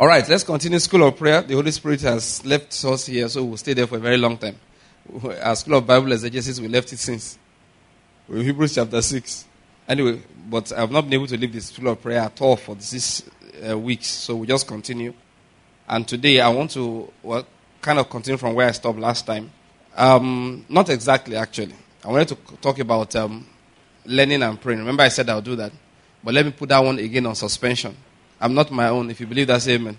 All right, let's continue School of Prayer. The Holy Spirit has left us here, so we'll stay there for a very long time. Our School of Bible Exegesis, we left it since. We're in Hebrews chapter 6. Anyway, but I've not been able to leave the School of Prayer at all for these weeks, so we'll just continue. And today I want to kind of continue from where I stopped last time. Not exactly, actually. I wanted to talk about learning and praying. Remember I said I'll do that. But let me put that one again on suspension. I'm not my own. If you believe that, say amen.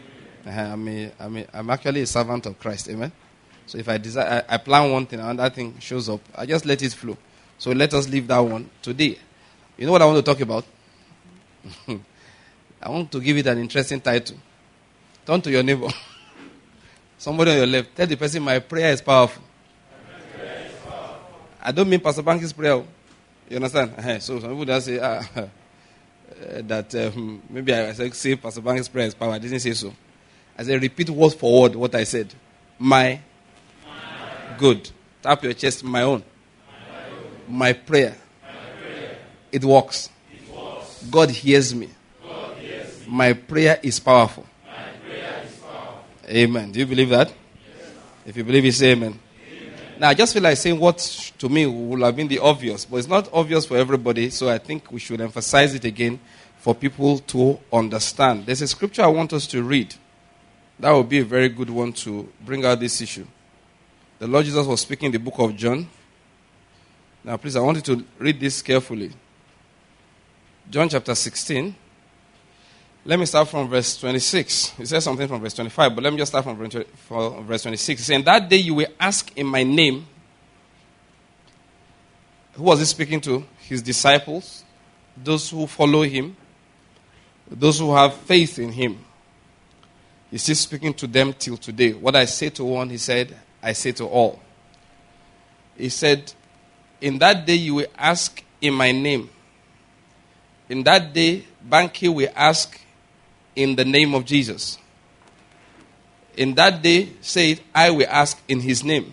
I'm actually a servant of Christ. Amen. So if I desire, I plan one thing and that thing shows up, I just let it flow. So let us leave that one today. You know what I want to talk about? I want to give it an interesting title. Turn to your neighbor. Somebody on your left. Tell the person, my prayer is powerful. I don't mean Pastor Banky's prayer. You understand? So some people just say that maybe I say Pastor Banky's prayer is powerful. I didn't say so. I said repeat word for word what I said. My. Good. Tap your chest. My own. My prayer. It works. God hears me. My prayer is powerful. Amen. Do you believe that? Yes. If you believe it, say amen. Now, I just feel like saying what to me would have been the obvious, but it's not obvious for everybody, so I think we should emphasize it again for people to understand. There's a scripture I want us to read. That would be a very good one to bring out this issue. The Lord Jesus was speaking in the book of John. Now, please, I want you to read this carefully. John chapter 16. Let me start from verse 26. He says something from verse 25, but let me just start from verse 26. He's saying, that day you will ask in my name. Who was he speaking to? His disciples, those who follow him, those who have faith in him. He's still speaking to them till today. What I say to one, he said, I say to all. He said, in that day you will ask in my name. In that day, Banky will ask in the name of Jesus. In that day, say it, I will ask in his name.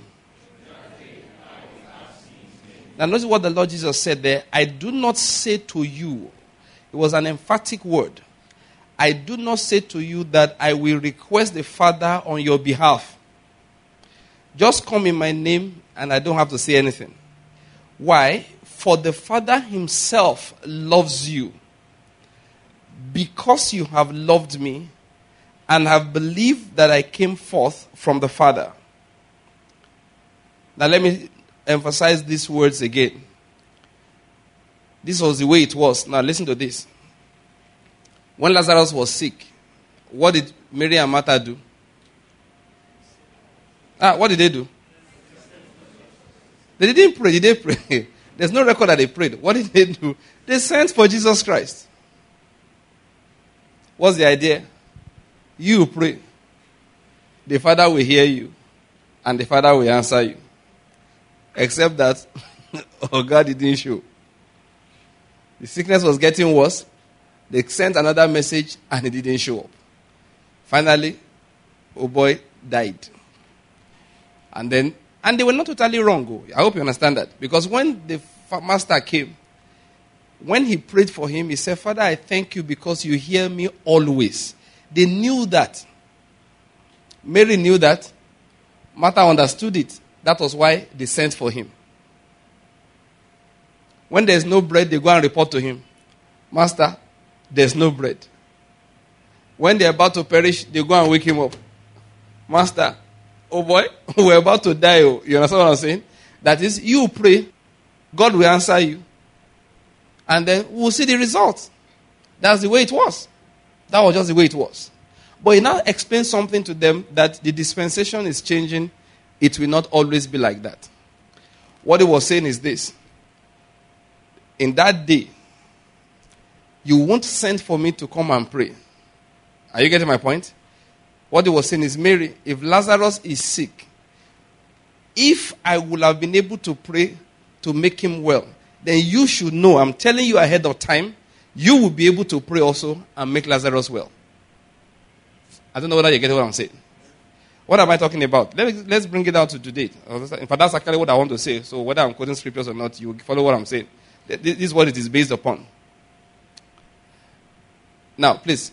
Now notice what the Lord Jesus said there. I do not say to you, it was an emphatic word. I do not say to you that I will request the Father on your behalf. Just come in my name and I don't have to say anything. Why? For the Father himself loves you. Because you have loved me and have believed that I came forth from the Father. Now let me emphasize these words again. This was the way it was. Now listen to this. When Lazarus was sick, what did Mary and Martha do? What did they do? They didn't pray. Did they pray? There's no record that they prayed. What did they do? They sent for Jesus Christ. What's the idea? You pray. The Father will hear you. And the Father will answer you. Except that God didn't show. The sickness was getting worse. They sent another message and it didn't show up. Finally, boy died. And they were not totally wrong. I hope you understand that. Because when the master came, when he prayed for him, he said, Father, I thank you because you hear me always. They knew that. Mary knew that. Martha understood it. That was why they sent for him. When there's no bread, they go and report to him. Master, there's no bread. When they're about to perish, they go and wake him up. Master, oh boy, we're about to die. Oh. You understand what I'm saying? That is, you pray, God will answer you. And then we'll see the results. That's the way it was. That was just the way it was. But he now explains something to them that the dispensation is changing. It will not always be like that. What he was saying is this. In that day, you won't send for me to come and pray. Are you getting my point? What he was saying is, Mary, if Lazarus is sick, if I would have been able to pray to make him well, then you should know, I'm telling you ahead of time, you will be able to pray also and make Lazarus well. I don't know whether you get what I'm saying. What am I talking about? Let's bring it out to today. In fact, that's actually what I want to say. So whether I'm quoting scriptures or not, you follow what I'm saying. This is what it is based upon. Now, please,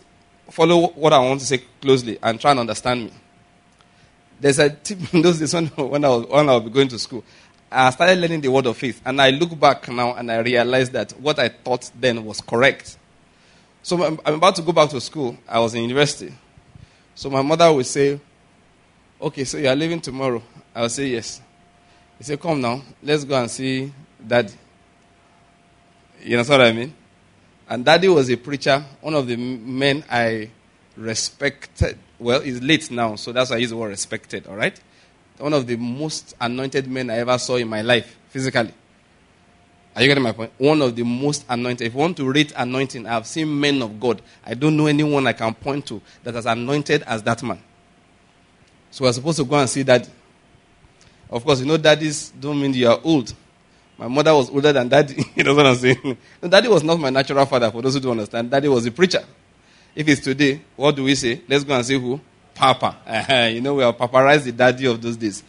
follow what I want to say closely and try and understand me. There's a tip in those days when I was going to school. I started learning the word of faith. And I look back now and I realized that what I thought then was correct. So I'm about to go back to school. I was in university. So my mother would say, okay, so you are leaving tomorrow. I would say yes. He said, come now, let's go and see Daddy. You know what I mean? And Daddy was a preacher, one of the men I respected. Well, he's late now, so that's why I use the word respected, all right? One of the most anointed men I ever saw in my life, physically. Are you getting my point? One of the most anointed. If you want to rate anointing, I've seen men of God. I don't know anyone I can point to that as anointed as that man. So we're supposed to go and see Daddy. Of course, daddies don't mean you are old. My mother was older than Daddy. You know what I'm saying? No, Daddy was not my natural father, for those who don't understand. Daddy was a preacher. If it's today, what do we say? Let's go and see who? Papa. We have paparazzi the Daddy of those days.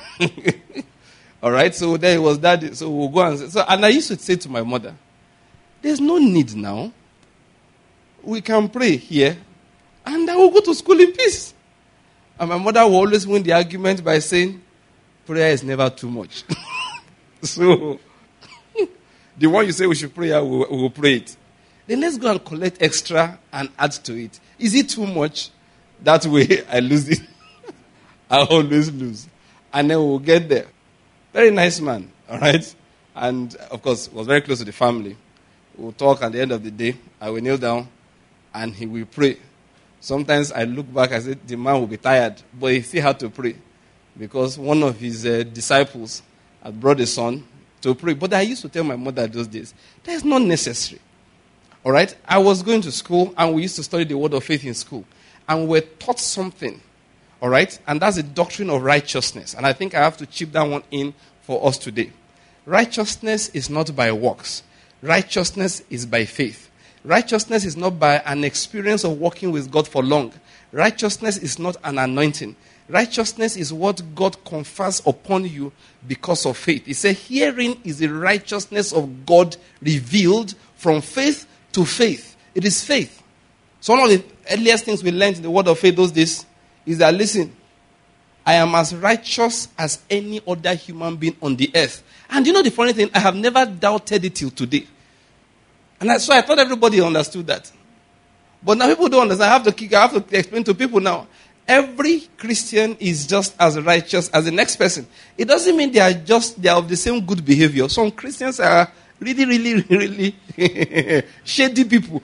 All right, so there was Daddy. So we'll go and say. And I used to say to my mother, there's no need now. We can pray here, and I will go to school in peace. And my mother will always win the argument by saying, prayer is never too much. So, the one you say we should pray, we will pray it. Then let's go and collect extra and add to it. Is it too much? That way I lose it. I always lose. And then we'll get there. Very nice man, all right? And, of course, was very close to the family. We'll talk at the end of the day. I will kneel down and he will pray. Sometimes I look back and say, the man will be tired, but he still had to pray. Because one of his disciples had brought a son to pray. But I used to tell my mother those days, that is not necessary. All right? I was going to school, and we used to study the word of faith in school. And we were taught something. All right? And that's the doctrine of righteousness. And I think I have to chip that one in for us today. Righteousness is not by works. Righteousness is by faith. Righteousness is not by an experience of walking with God for long. Righteousness is not an anointing. Righteousness is what God confers upon you because of faith. He said, herein is the righteousness of God revealed from faith to faith. It is faith. So one of the earliest things we learned in the word of faith those days is that, listen, I am as righteous as any other human being on the earth. And you know the funny thing? I have never doubted it till today. And so I thought everybody understood that. But now people don't understand. I have to explain to people now. Every Christian is just as righteous as the next person. It doesn't mean they are of the same good behavior. Some Christians are really, really, really shady people.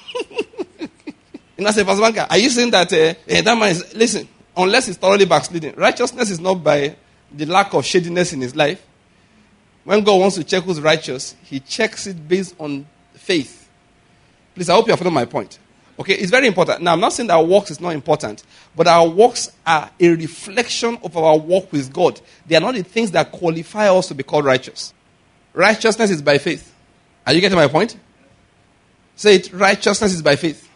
I say, Pastor Banker, are you saying that that man is, listen, unless he's thoroughly backsliding, righteousness is not by the lack of shadiness in his life. When God wants to check who's righteous, he checks it based on faith. Please, I hope you are following my point. Okay, it's very important. Now, I'm not saying that our works is not important, but our works are a reflection of our walk with God. They are not the things that qualify us to be called righteous. Righteousness is by faith. Are you getting my point? Say it, righteousness is by faith.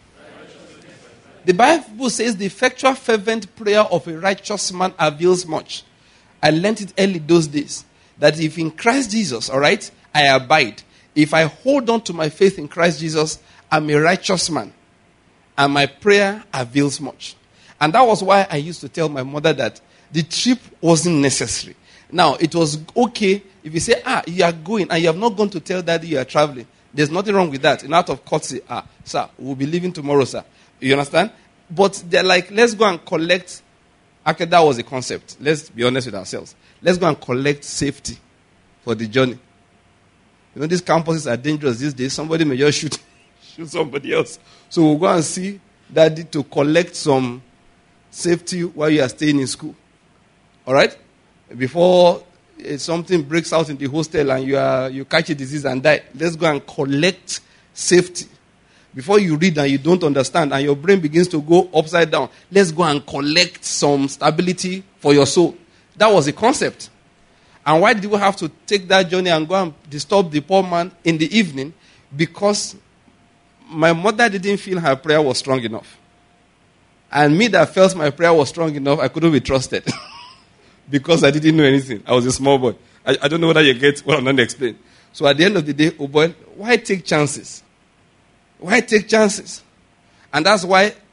The Bible says the effectual fervent prayer of a righteous man avails much. I learned it early those days. That if in Christ Jesus, all right, I abide. If I hold on to my faith in Christ Jesus, I'm a righteous man. And my prayer avails much. And that was why I used to tell my mother that the trip wasn't necessary. Now, it was okay if you say, you are going and you have not gone to tell Daddy you are traveling. There's nothing wrong with that. In out of courtesy, sir, we'll be leaving tomorrow, sir. You understand? But they're like, let's go and collect. Actually, that was a concept. Let's be honest with ourselves. Let's go and collect safety for the journey. You know, these campuses are dangerous these days. Somebody may just shoot somebody else. So we'll go and see Daddy to collect some safety while you are staying in school. All right? Before something breaks out in the hostel and you catch a disease and die, let's go and collect safety. Before you read and you don't understand and your brain begins to go upside down, let's go and collect some stability for your soul. That was the concept. And why did we have to take that journey and go and disturb the poor man in the evening? Because my mother didn't feel her prayer was strong enough. And me that felt my prayer was strong enough, I couldn't be trusted. Because I didn't know anything. I was a small boy. I don't know whether you get what I'm going to explain. So at the end of the day, oh boy, why take chances? Why take chances? And that's why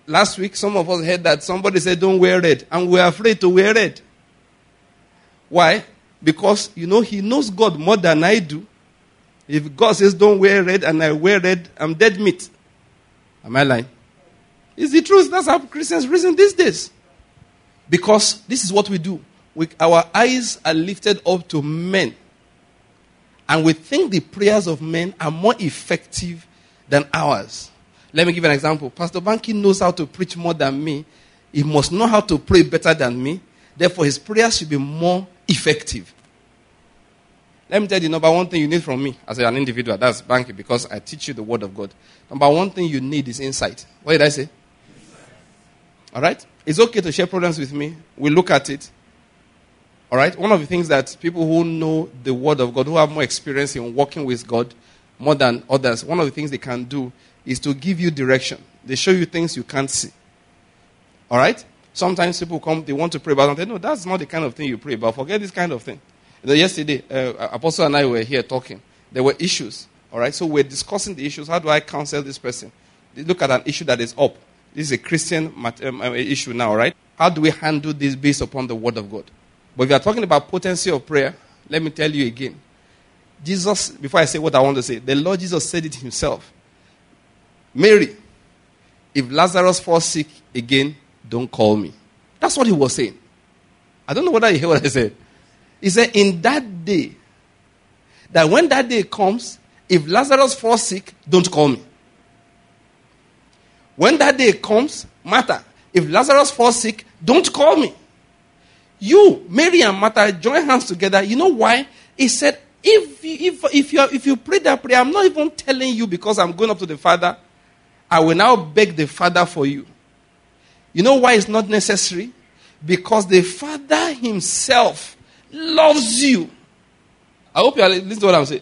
last week, some of us heard that somebody said, don't wear red. And we're afraid to wear red. Why? Because, he knows God more than I do. If God says, don't wear red, and I wear red, I'm dead meat. Am I lying? It's the truth. That's how Christians reason these days. Because this is what we do. Our eyes are lifted up to men. And we think the prayers of men are more effective than ours. Let me give an example. Pastor Banky knows how to preach more than me. He must know how to pray better than me. Therefore, his prayers should be more effective. Let me tell you the number one thing you need from me as an individual. That's Banky, because I teach you the word of God. Number one thing you need is insight. What did I say? All right? It's okay to share problems with me. We'll look at it. All right? One of the things that people who know the word of God, who have more experience in working with God more than others, one of the things they can do is to give you direction. They show you things you can't see. All right? Sometimes people come, they want to pray about something. No, that's not the kind of thing you pray about. Forget this kind of thing. Yesterday, Apostle and I were here talking. There were issues. All right? So we're discussing the issues. How do I counsel this person? Look at an issue that is up. This is a Christian issue now, right? How do we handle this based upon the word of God? But if you are talking about potency of prayer, let me tell you again. Jesus, before I say what I want to say, the Lord Jesus said it himself. Mary, if Lazarus falls sick again, don't call me. That's what he was saying. I don't know whether you hear what I said. He said, in that day, that when that day comes, if Lazarus falls sick, don't call me. When that day comes, Martha, if Lazarus falls sick, don't call me. You, Mary and Martha, join hands together. You know why? He said, if you pray that prayer, I'm not even telling you because I'm going up to the Father. I will now beg the Father for you. You know why it's not necessary? Because the Father himself loves you. I hope you are listening to what I'm saying.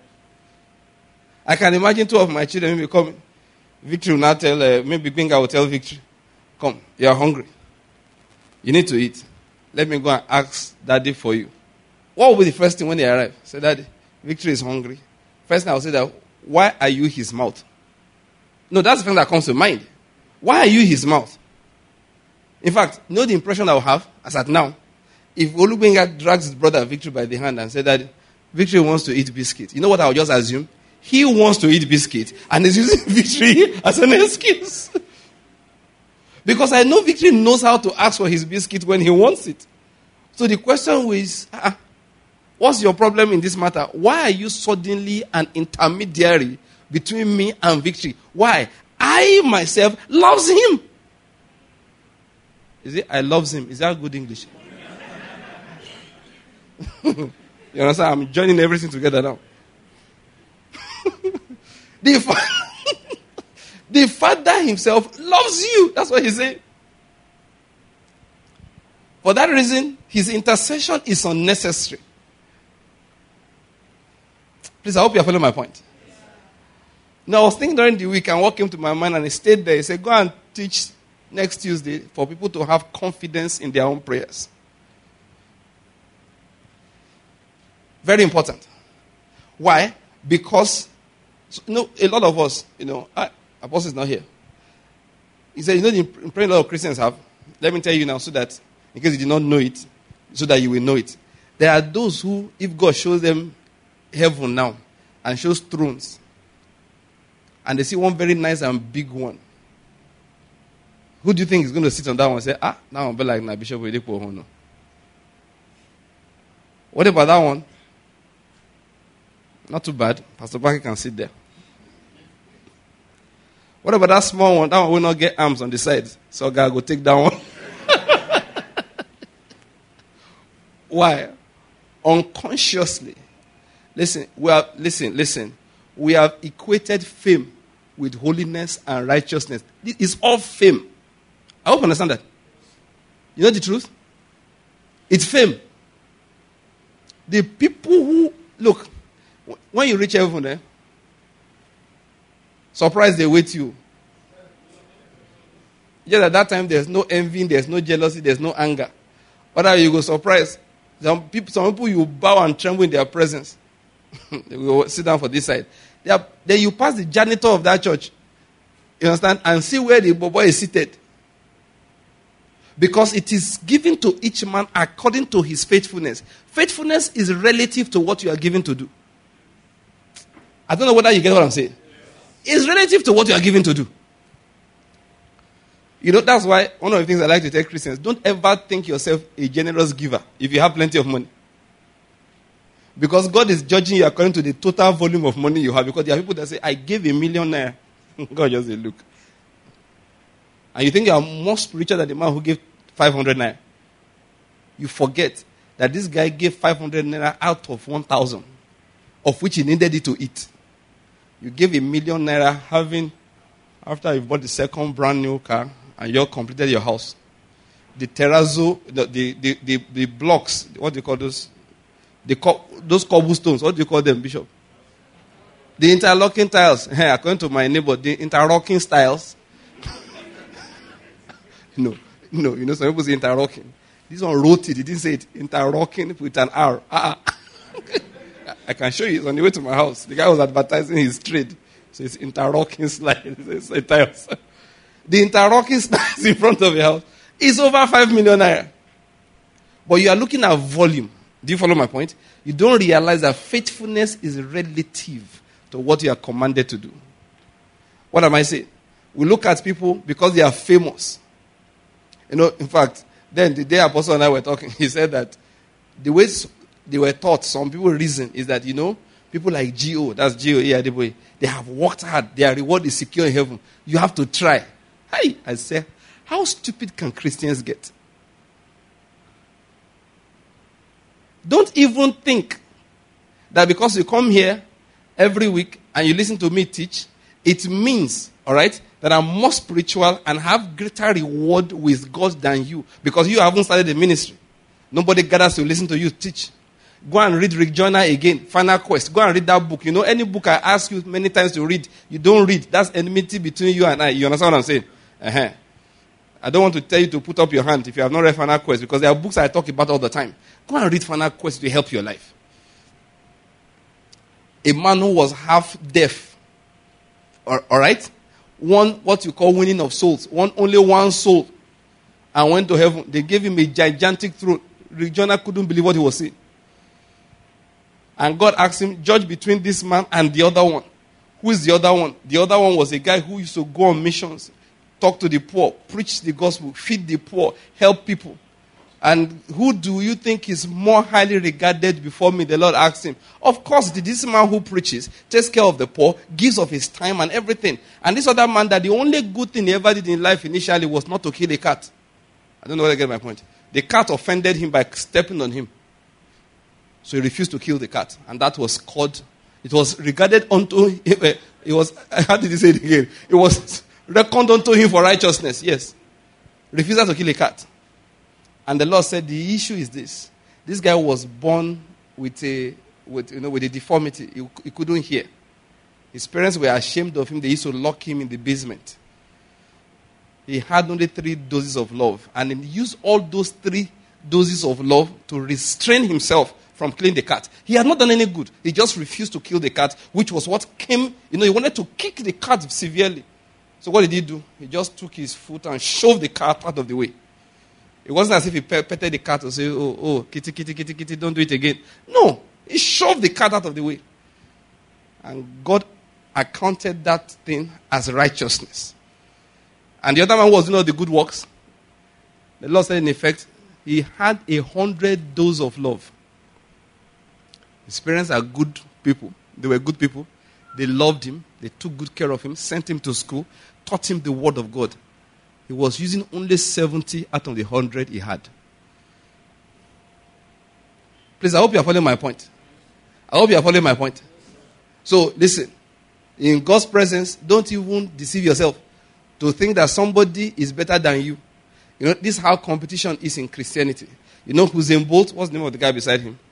I can imagine two of my children maybe coming. Victory will now tell, maybe Binga will tell Victory, come, you are hungry. You need to eat. Let me go and ask Daddy for you. What will be the first thing when they arrive? Say, Daddy, Victory is hungry. First thing I will say that, why are you his mouth? No, that's the thing that comes to mind. Why are you his mouth? In fact, you know the impression I will have, as at now, if Olubenga drags his brother Victory by the hand and said that Victory wants to eat biscuit, you know what I will just assume? He wants to eat biscuit and is using Victory as an excuse. Because I know Victory knows how to ask for his biscuit when he wants it. So the question is, what's your problem in this matter? Why are you suddenly an intermediary between me and Victory? Why? I myself loves him. Is it I loves him? Is that good English? You understand? I'm joining everything together now. The Father himself loves you. That's what he's saying. For that reason, his intercession is unnecessary. Please, I hope you're following my point. Now, I was thinking during the week, and what came to my mind, and I stayed there. He said, go and teach next Tuesday for people to have confidence in their own prayers. Very important. Why? Because, a lot of us, Apostle is not here. He said, the prayer a lot of Christians have. Let me tell you now, so that, in case you did not know it, so that you will know it. There are those who, if God shows them heaven now, and shows thrones, and they see one very nice and big one, who do you think is going to sit on that one and say, now I'll be like na Bishop Oyedepo Hono? What about that one? Not too bad. Pastor Banky can sit there. What about that small one? That one will not get arms on the sides. So God will take that one. Why? Unconsciously. Listen. We have equated fame with holiness and righteousness. This is all fame. I hope you understand that. You know the truth? It's fame. The people who, look, when you reach heaven, surprise, they wait you. Just at that time, there's no envy, there's no jealousy, there's no anger. But you go surprise. Some people you bow and tremble in their presence. They will sit down for this side. Then you pass the janitor of that church. You understand? And see where the boy is seated. Because it is given to each man according to his faithfulness. Faithfulness is relative to what you are given to do. I don't know whether you get what I'm saying. It's relative to what you are given to do. You know, that's why one of the things I like to tell Christians, don't ever think yourself a generous giver if you have plenty of money. Because God is judging you according to the total volume of money you have. Because there are people that say, I gave $1 million naira. God just say, look. And you think you are more spiritual than the man who gave 500 naira. You forget that this guy gave 500 naira out of 1,000, of which he needed it to eat. You gave $1 million naira after you bought the second brand new car and you completed your house. The terrazzo, the blocks, what do you call those? Those cobblestones, what do you call them, Bishop? The interlocking tiles. According to my neighbor, the interlocking styles. No, some people say interlocking. This one wrote it, he didn't say it. Interlocking with an R. I can show you, it's on the way to my house. The guy was advertising his trade. So it's interlocking slide. It's tiles. The interlocking slides in front of your house is over 5 million naira. But you are looking at volume. Do you follow my point? You don't realize that faithfulness is relative to what you are commanded to do. What am I saying? We look at people because they are famous. You know, in fact, then the day Apostle and I were talking, he said that the way they were taught, some people reason is that, you know, people like G.O., that's G.O.E. Adeboye, they have worked hard, their reward is secure in heaven. You have to try. Hey, I say, how stupid can Christians get? Don't even think that because you come here every week and you listen to me teach, it means, all right, that I'm more spiritual and have greater reward with God than you. Because you haven't started the ministry. Nobody gathers to listen to you teach. Go and read Rick Joyner again, Final Quest. Go and read that book. You know, any book I ask you many times to read, you don't read. That's enmity between you and I. You understand what I'm saying? I don't want to tell you to put up your hand if you have not read Final Quest, because there are books I talk about all the time. Go and read Final Quest to help your life. A man who was half deaf, all right? What you call winning of souls. Only one soul. And went to heaven. They gave him a gigantic throne. Rick Joyner couldn't believe what he was saying. And God asked him, judge between this man and the other one. Who is the other one? The other one was a guy who used to go on missions, talk to the poor, preach the gospel, feed the poor, help people. And who do you think is more highly regarded before me? The Lord asked him. Of course, this man who preaches, takes care of the poor, gives of his time and everything. And this other man, that the only good thing he ever did in life initially was not to kill a cat. I don't know whether I get my point. The cat offended him by stepping on him. So he refused to kill the cat. And that was called, it was regarded unto him, it was, how did he say it again? It was reckoned unto him for righteousness, yes. Refusal to kill a cat. And the Lord said, the issue is this. This guy was born with a deformity. He couldn't hear. His parents were ashamed of him. They used to lock him in the basement. He had only 3 doses of love. And he used all those 3 doses of love to restrain himself from killing the cat. He had not done any good. He just refused to kill the cat, which was what came, he wanted to kick the cat severely. So what did he do? He just took his foot and shoved the cat out of the way. It wasn't as if he petted the cat and said, oh, kitty, kitty, kitty, kitty, don't do it again. No, he shoved the cat out of the way. And God accounted that thing as righteousness. And the other man was doing the good works. The Lord said, in effect, he had 100 doses of love. His parents are good people. They were good people. They loved him. They took good care of him, sent him to school, taught him the word of God. He was using only 70 out of the 100 he had. Please, I hope you are following my point. I hope you are following my point. So, listen. In God's presence, don't even deceive yourself to think that somebody is better than you. You know, this is how competition is in Christianity. You know Usain Bolt? What's the name of the guy beside him?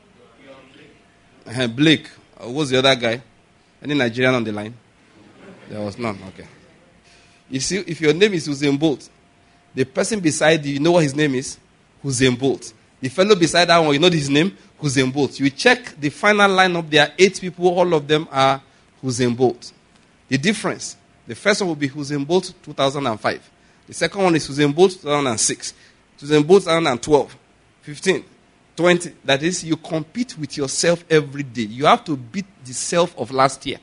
Blake. What's the other guy? Any Nigerian on the line? There was none. Okay. You see, if your name is Usain Bolt, the person beside you, you know what his name is? Usain Bolt. The fellow beside that one, you know his name? Usain Bolt. You check the final lineup, there are 8 people, all of them are Usain Bolt. The difference The first one will be Usain Bolt 2005. The second one is Usain Bolt 2006. Usain Bolt 2012, 15, 20. That is, you compete with yourself every day. You have to beat the self of last year.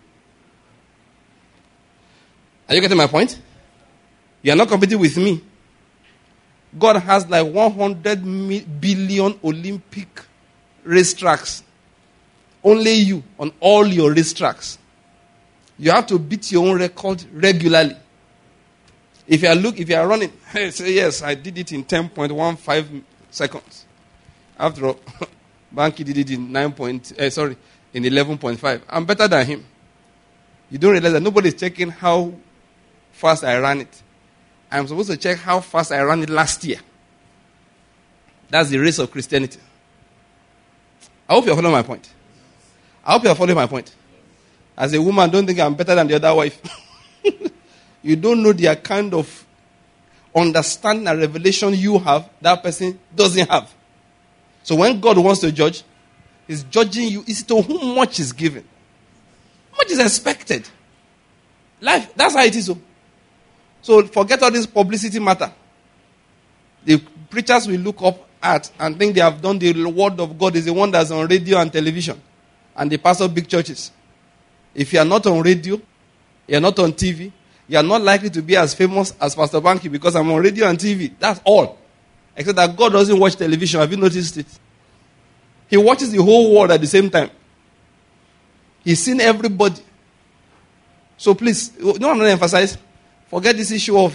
Are you getting my point? You are not competing with me. God has like 100 billion Olympic racetracks. Only you on all your racetracks. You have to beat your own record regularly. If you are running, hey, say yes, I did it in 10.15 seconds. After all, Banky did it in in 11.5. I'm better than him. You don't realize that nobody is checking how fast I ran it. I'm supposed to check how fast I ran it last year. That's the race of Christianity. I hope you're following my point. As a woman, don't think I'm better than the other wife. You don't know the kind of understanding and revelation you have that person doesn't have. So when God wants to judge, He's judging you. It's to whom much is given. Much is expected. Life, that's how it is. So forget all this publicity matter. The preachers will look up at and think they have done the word of God is the one that's on radio and television. And they pastor big churches. If you are not on radio, you are not on TV, you are not likely to be as famous as Pastor Banky because I'm on radio and TV. That's all. Except that God doesn't watch television. Have you noticed it? He watches the whole world at the same time. He's seen everybody. So please, I'm going to emphasize, forget this issue of,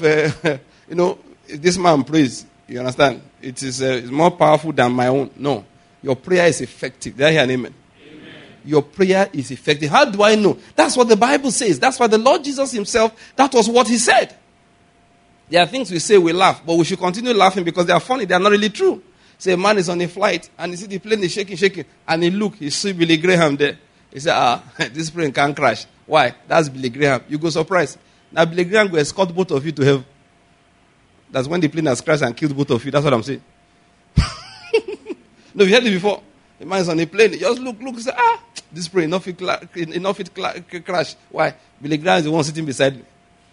this man prays. You understand? It's more powerful than my own. No. Your prayer is effective. Did I hear an amen? Your prayer is effective. How do I know? That's what the Bible says. That's why the Lord Jesus himself, that was what he said. There are things we say, we laugh, but we should continue laughing because they are funny. They are not really true. Say a man is on a flight and you see the plane is shaking, and he see Billy Graham there. He said, this plane can't crash. Why? That's Billy Graham. You go surprised. Now Billy Graham will escort both of you to heaven. That's when the plane has crashed and killed both of you. That's what I'm saying. No, you heard it before. The man is on a plane. He just look, say, this plane, enough it crash. Why? Billy Graham is the one sitting beside me.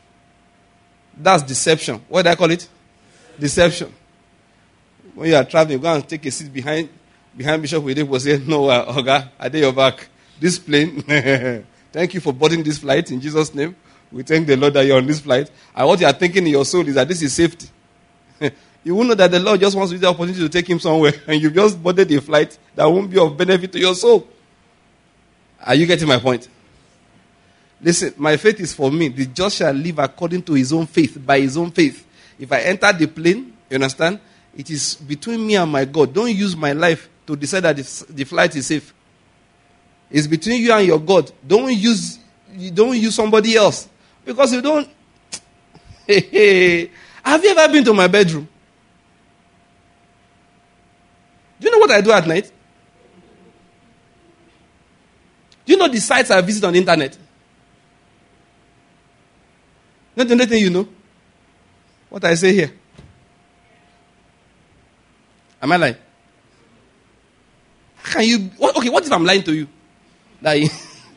That's deception. What do I call it? Deception. When you are traveling, go and take a seat behind Bishop Wede will say, no, Oga, I did your back. This plane, thank you for boarding this flight in Jesus' name. We thank the Lord that you're on this flight. And what you are thinking in your soul is that this is safety. You will know that the Lord just wants to use the opportunity to take him somewhere. And you just boarded a flight that won't be of benefit to your soul. Are you getting my point? Listen, my faith is for me. The just shall live according to his own faith, by his own faith. If I enter the plane, you understand? It is between me and my God. Don't use my life to decide that the flight is safe. It's between you and your God. Don't use somebody else. Because you don't... Have you ever been to my bedroom? Do you know what I do at night? Do you know the sites I visit on the internet? Not the only thing you know. What I say here. Am I lying? Can you... what if I'm lying to you? Like,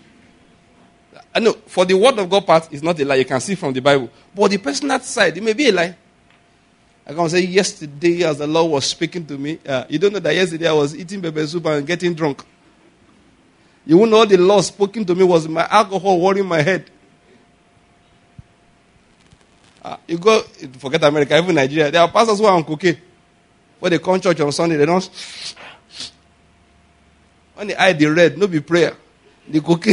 I know, for the word of God part, it's not a lie. You can see from the Bible. But the personal side, it may be a lie. I can say, yesterday as the Lord was speaking to me, you don't know that yesterday I was eating pepper soup and getting drunk. You won't know the Lord spoken to me was my alcohol worrying my head. You go, forget America, even Nigeria. There are pastors who are on cocaine. When they come to church on Sunday, they don't. When they eye the red, no be prayer. The cocaine.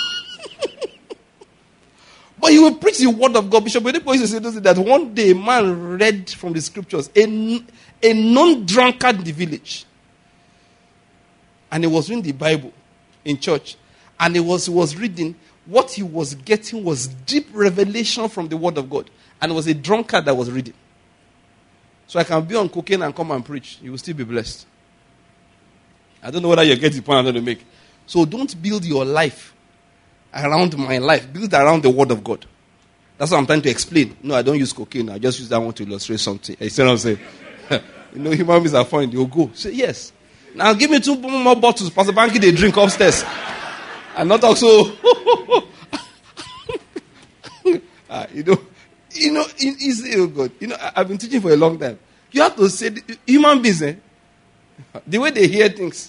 But you will preach the word of God. Bishop Oyedepo used to say that one day a man read from the scriptures, a non-drunkard in the village. And he was reading the Bible in church. And he was reading. What he was getting was deep revelation from the word of God. And it was a drunkard that was reading. So I can be on cocaine and come and preach. You will still be blessed. I don't know whether you get the point I'm going to make. So don't build your life around my life. Build around the word of God. That's what I'm trying to explain. No, I don't use cocaine. I just use that one to illustrate something. You see what I'm saying? Human beings are fine. They'll go. Say, yes. Now give me 2 more bottles. Pastor Banky, they drink upstairs. And not also... It's oh God. I've been teaching for a long time. You have to say, human beings, the way they hear things.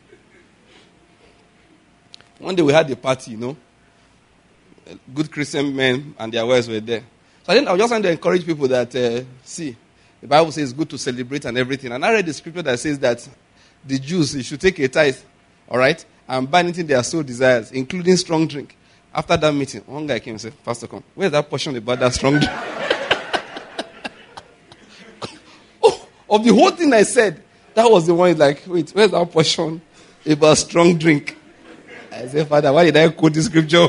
One day we had a party, good Christian men and their wives were there. So I was just trying to encourage people that, see, the Bible says it's good to celebrate and everything. And I read the scripture that says that the Jews, they should take a tithe, all right, and buy anything their soul desires, including strong drink. After that meeting, one guy came and said, Pastor, come. Where's that portion about that strong drink? Of the whole thing I said, that was the one like, wait, where's that portion about strong drink? I said, Father, why did I quote this scripture?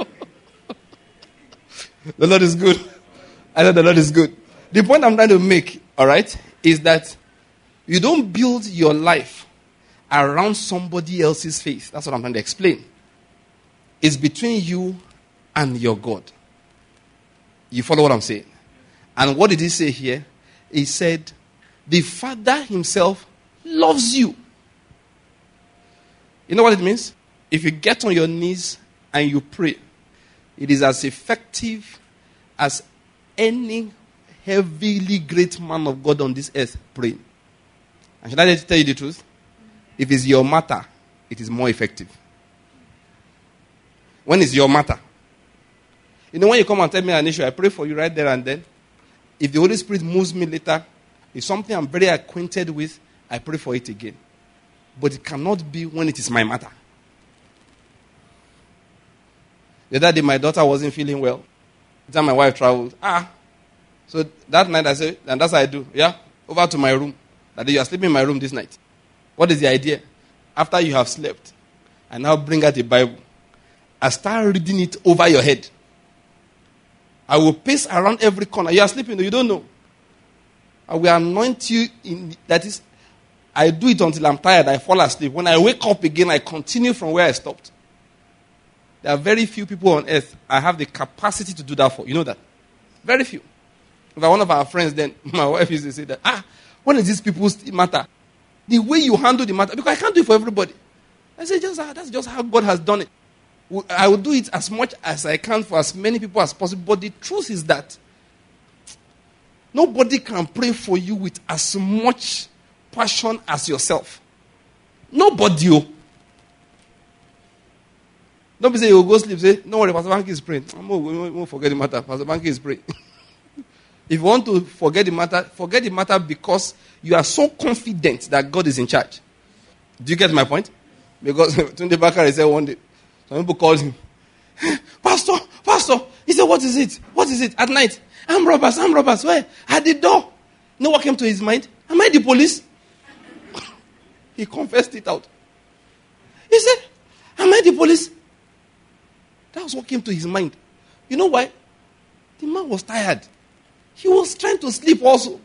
The Lord is good. I know the Lord is good. The point I'm trying to make, all right, is that you don't build your life around somebody else's faith. That's what I'm trying to explain. It's between you and your God. You follow what I'm saying? And what did he say here? He said, the Father himself loves you. You know what it means? If you get on your knees and you pray, it is as effective as any heavily great man of God on this earth praying. And should I tell you the truth? If it's your matter, it is more effective. When it's your matter. When you come and tell me an issue, I pray for you right there and then. If the Holy Spirit moves me later, it's something I'm very acquainted with, I pray for it again. But it cannot be when it is my matter. The other day, my daughter wasn't feeling well. The time my wife traveled. So that night I said, and that's what I do. Yeah, over to my room. That day you are sleeping in my room this night. What is the idea? After you have slept, I now bring out the Bible. I start reading it over your head. I will pace around every corner. You are sleeping, you don't know. I will anoint you that is, I do it until I'm tired, I fall asleep. When I wake up again, I continue from where I stopped. There are very few people on earth I have the capacity to do that for. You know that? Very few. If one of our friends, then my wife used to say that, when is this people's matter? The way you handle the matter, because I can't do it for everybody. I say, that's just how God has done it. I will do it as much as I can for as many people as possible. But the truth is that nobody can pray for you with as much passion as yourself. Nobody. Don't be say you go sleep. Say, no worry, Pastor Banky is praying. We won't forget the matter. Pastor Banky is praying. If you want to forget the matter because you are so confident that God is in charge. Do you get my point? Because Tunde Bakari said one day, some people called him, Pastor. He said, what is it? What is it? At night. I'm robbers. Where? At the door. You know what came to his mind? Am I the police? He confessed it out. He said, am I the police? That was what came to his mind. You know why? The man was tired. He was trying to sleep also.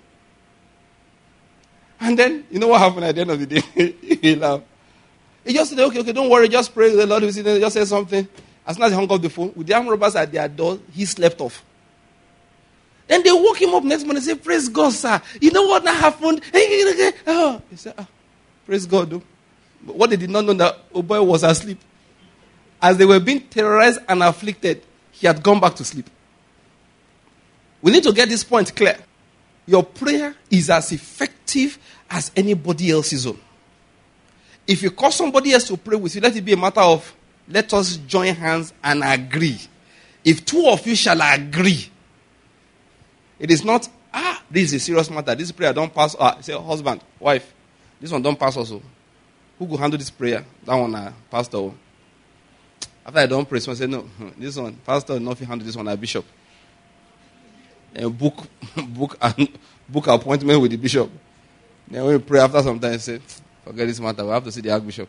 And then, you know what happened at the end of the day? He laughed. He just said, okay, don't worry, just pray. The Lord will see. Then just said something. As soon as he hung up the phone, with the armed robbers at their door, he slept off. Then they woke him up next morning and said, praise God, sir. You know what happened? He said, praise God, though. But what they did not know that Oboy was asleep. As they were being terrorized and afflicted, he had gone back to sleep. We need to get this point clear. Your prayer is as effective as anybody else's own. If you call somebody else to pray with you, let it be a matter of, let us join hands and agree. If two of you shall agree, it is not, this is a serious matter. This prayer don't pass, say husband, wife, this one don't pass also. Who could handle this prayer? That one, pastor. After I don't pray, someone say, no, this one, pastor, not handle this one, bishop. And book appointment with the bishop. Then when we pray after some time, say, forget this matter, we have to see the archbishop.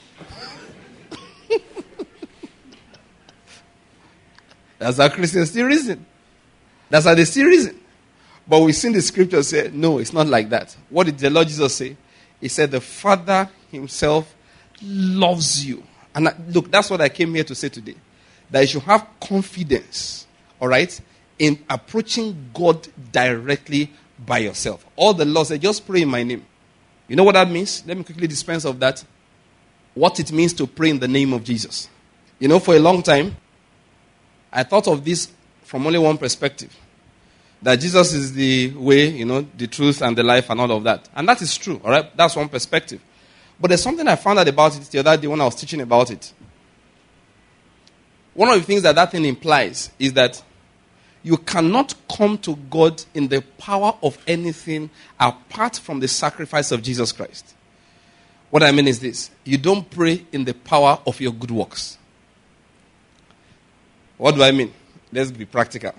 That's how Christians still reason. That's how they still reason. But we see in the scripture say, no, it's not like that. What did the Lord Jesus say? He said, the Father himself loves you. And look, that's what I came here to say today. That you should have confidence, all right, in approaching God directly by yourself. All the Lord said, just pray in my name. You know what that means? Let me quickly dispense of that. What it means to pray in the name of Jesus. For a long time, I thought of this from only one perspective. That Jesus is the way, the truth and the life and all of that. And that is true, all right? That's one perspective. But there's something I found out about it the other day when I was teaching about it. One of the things that thing implies is that you cannot come to God in the power of anything apart from the sacrifice of Jesus Christ. What I mean is this. You don't pray in the power of your good works. What do I mean? Let's be practical.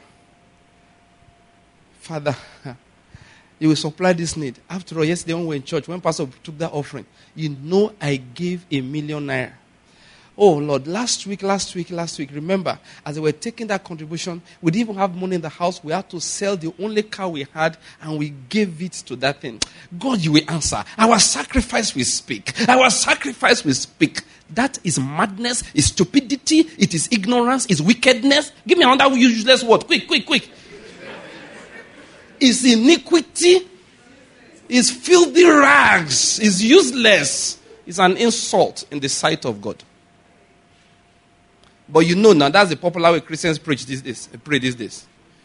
Father, you will supply this need. After all, yesterday when we were in church, when Pastor took that offering, I gave 1 million naira. Oh, Lord, last week, remember, as they were taking that contribution, we didn't even have money in the house. We had to sell the only car we had, and we gave it to that thing. God, you will answer. Our sacrifice will speak. That is madness, is stupidity, it is ignorance, is wickedness. Give me another useless word. Quick. It's iniquity, it's filthy rags, it's useless. It's an insult in the sight of God. But now that's the popular way Christians pray these days.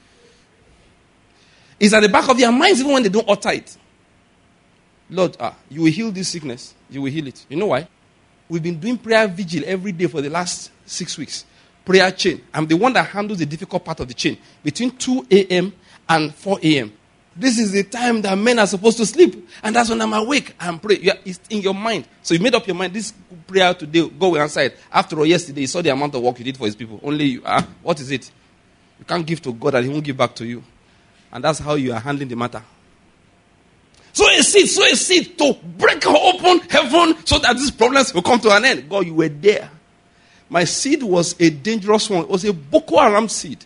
It's at the back of their minds even when they don't utter it. Lord, you will heal this sickness. You will heal it. You know why? We've been doing prayer vigil every day for the last 6 weeks. Prayer chain. I'm the one that handles the difficult part of the chain. Between 2 a.m. and 4 a.m. This is the time that men are supposed to sleep. And that's when I'm awake and pray. It's in your mind. So you made up your mind, this prayer today, God will answer it. After all, yesterday, you saw the amount of work you did for his people. Only you. What is it? You can't give to God and he won't give back to you. And that's how you are handling the matter. Sow a seed to break open heaven so that these problems will come to an end. God, you were there. My seed was a dangerous one. It was a Boko Haram seed.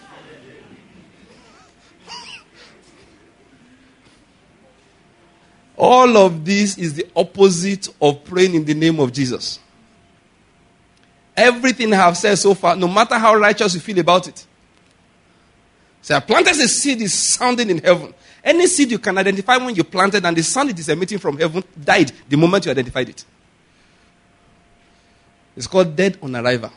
All of this is the opposite of praying in the name of Jesus. Everything I have said so far, no matter how righteous you feel about it. So I planted a seed is sounding in heaven. Any seed you can identify when you planted and the sound it is emitting from heaven died the moment you identified it. It's called dead on arrival.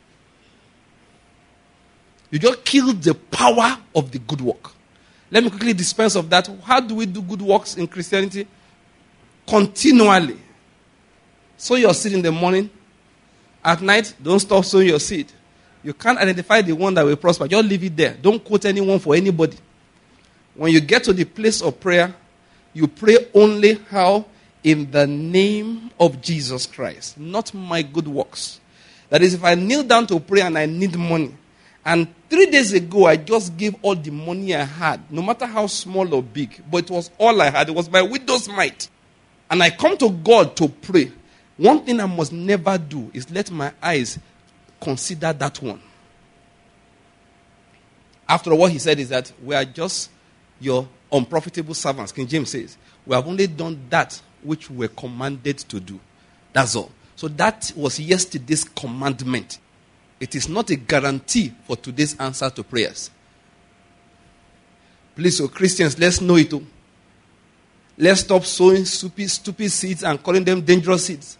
You just killed the power of the good work. Let me quickly dispense of that. How do we do good works in Christianity? Continually. Sow your seed in the morning. At night, don't stop sowing your seed. You can't identify the one that will prosper. Just leave it there. Don't quote anyone for anybody. When you get to the place of prayer, you pray only how? In the name of Jesus Christ. Not my good works. That is, if I kneel down to pray and I need money, and 3 days ago, I just gave all the money I had, no matter how small or big, but it was all I had. It was my widow's mite. And I come to God to pray. One thing I must never do is let my eyes consider that one. After all, what he said is that we are just your unprofitable servants. King James says, we have only done that which we were commanded to do. That's all. So that was yesterday's commandment. It is not a guarantee for today's answer to prayers. Please, so Christians, let's know it too. Let's stop sowing stupid seeds and calling them dangerous seeds.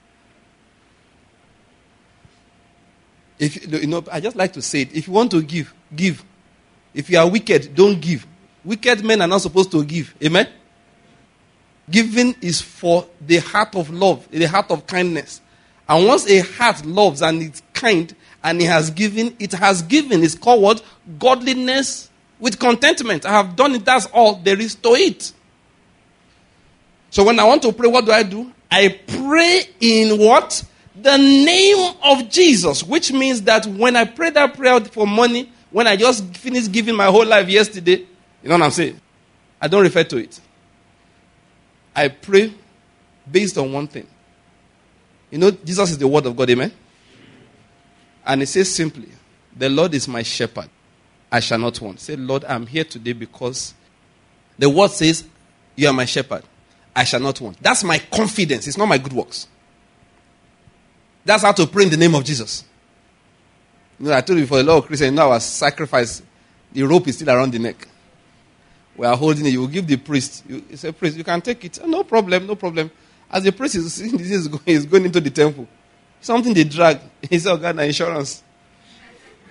I just like to say it. If you want to give, give. If you are wicked, don't give. Wicked men are not supposed to give. Amen? Giving is for the heart of love, the heart of kindness. And once a heart loves and is kind, and it has given. It's called what? Godliness with contentment. I have done it. That's all there is to it. So when I want to pray, what do? I pray in what? The name of Jesus. Which means that when I pray that prayer for money, when I just finished giving my whole life yesterday, you know what I'm saying? I don't refer to it. I pray based on one thing. Jesus is the word of God, amen? And it says simply, the Lord is my shepherd. I shall not want. Say, Lord, I'm here today because the word says, you are my shepherd. I shall not want. That's my confidence. It's not my good works. That's how to pray in the name of Jesus. I told you before, a lot of Christians, our sacrifice, the rope is still around the neck. We are holding it. You will give the priest. You say, priest, you can take it. No problem. As the priest is going into the temple, something they drag. He said, oh God, insurance.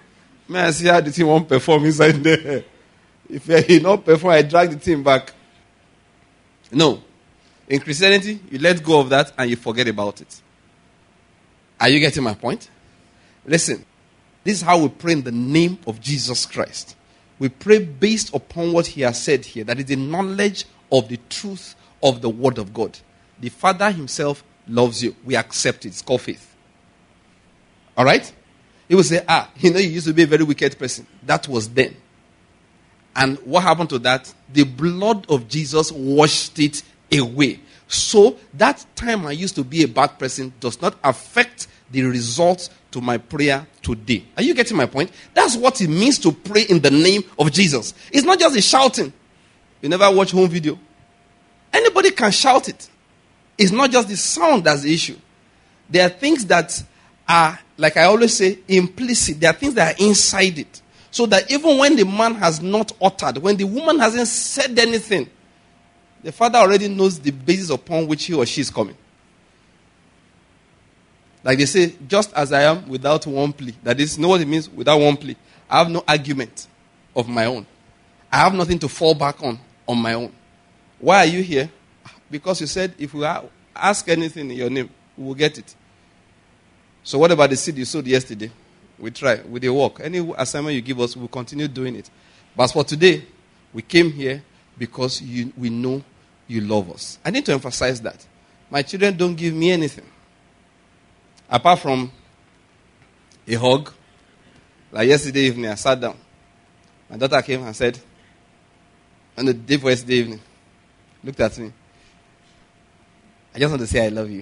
May I see how the team won't perform inside there? If he not perform, I drag the team back. No. In Christianity, you let go of that and you forget about it. Are you getting my point? Listen, this is how we pray in the name of Jesus Christ. We pray based upon what he has said here, that is the knowledge of the truth of the word of God. The Father himself loves you. We accept it. It's called faith. All right? He will say, you used to be a very wicked person. That was then. And what happened to that? The blood of Jesus washed it away. So that time I used to be a bad person does not affect the results to my prayer today. Are you getting my point? That's what it means to pray in the name of Jesus. It's not just the shouting. You never watch home video. Anybody can shout it. It's not just the sound that's the issue. There are things that are, like I always say, implicit. There are things that are inside it. So that even when the man has not uttered, when the woman hasn't said anything, the Father already knows the basis upon which he or she is coming. Like they say, just as I am without one plea. That is, know what it means without one plea. I have no argument of my own. I have nothing to fall back on my own. Why are you here? Because you said if we ask anything in your name, we will get it. So what about the seed you sowed yesterday? We try with the work. Any assignment you give us, we'll continue doing it. But as for today, we came here because we know you love us. I need to emphasize that. My children don't give me anything. Apart from a hug. Like yesterday evening, I sat down. My daughter came and said, on the day for yesterday evening, looked at me. I just want to say I love you.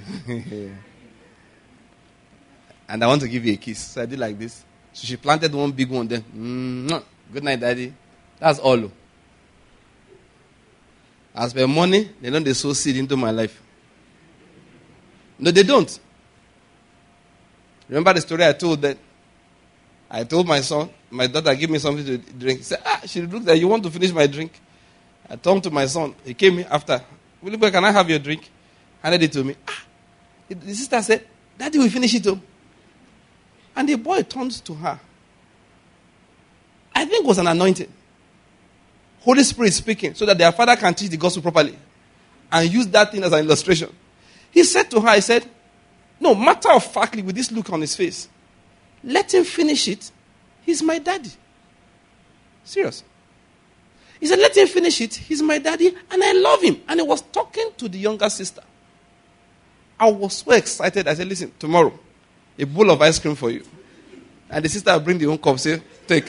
And I want to give you a kiss. So I did like this. So she planted one big one then. Good night, Daddy. That's all. As for money, they sow seed into my life. No, they don't. Remember the story I told that? I told my son, my daughter, give me something to drink. He said, she looked at, you want to finish my drink? I turned to my son. He came after. Willie boy, can I have your drink? Handed it to me. The sister said, Daddy, we finish it too. And the boy turns to her. I think it was an anointing. Holy Spirit speaking so that their father can teach the gospel properly. And use that thing as an illustration. He said to her, he said, no, matter of factly, with this look on his face, let him finish it. He's my daddy. Serious. He said, let him finish it. He's my daddy and I love him. And he was talking to the younger sister. I was so excited. I said, listen, tomorrow, a bowl of ice cream for you. And the sister will bring the own cup, say, take.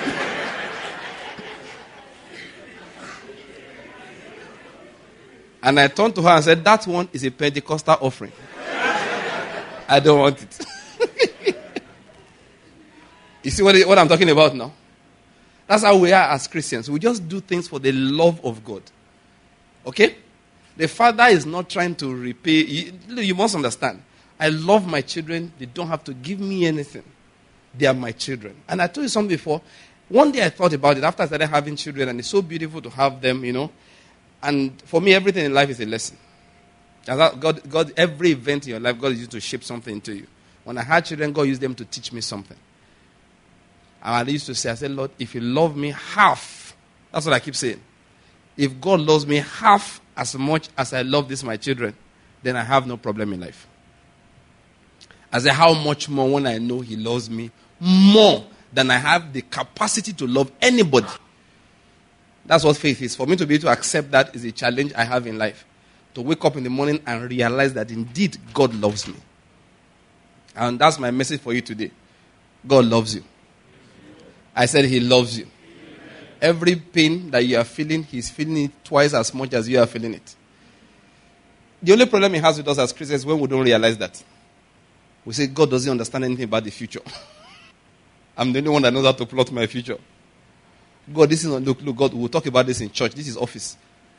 And I turned to her and said, that one is a Pentecostal offering. I don't want it. You see what I'm talking about now? That's how we are as Christians. We just do things for the love of God. Okay? The Father is not trying to repay. You must understand. I love my children. They don't have to give me anything. They are my children. And I told you something before. One day I thought about it after I started having children. And it's so beautiful to have them, And for me, everything in life is a lesson. God, every event in your life, God is used to shape something into you. When I had children, God used them to teach me something. And I used to say, I said, Lord, if you love me half, that's what I keep saying. If God loves me half as much as I love my children, then I have no problem in life. I said, how much more when I know he loves me more than I have the capacity to love anybody. That's what faith is. For me to be able to accept that is a challenge I have in life. To wake up in the morning and realize that indeed God loves me. And that's my message for you today. God loves you. I said he loves you. Every pain that you are feeling, he's feeling it twice as much as you are feeling it. The only problem he has with us as Christians is when we don't realize that. We say God doesn't understand anything about the future. I'm the only one that knows how to plot my future. God, this is not, look, God, we'll talk about this in church. This is office.